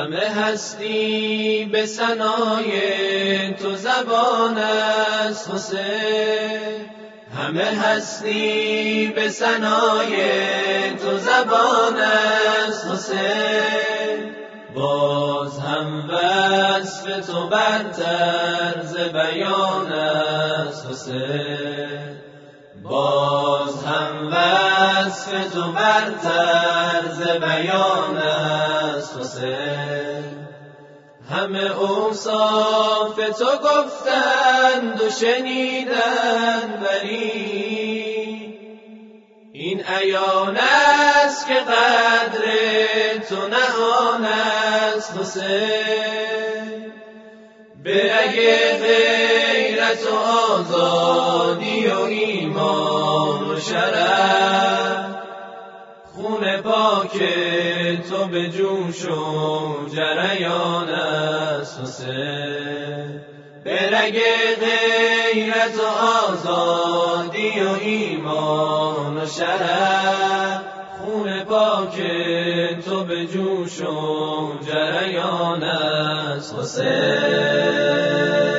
همه هستی به ثنای تو زبان است حسین، همه هستی به ثنای تو زبان است حسین. باز هم وصف تو برتر ز بیان است حسین، باز هم وصف تو برتر ز بیان است حسین. همه اوصاف تو گفتند و شنیدند ولی این عیان است که قدر تو نهان است حسین. به رگ غیرت و آزادی و ایمان و شرف، خون پاک تو به جوش و جریان است حسین. به رگ غیرت و آزادی و ایمان و شرف، خون پاک تو به جوش و جریان است حسین.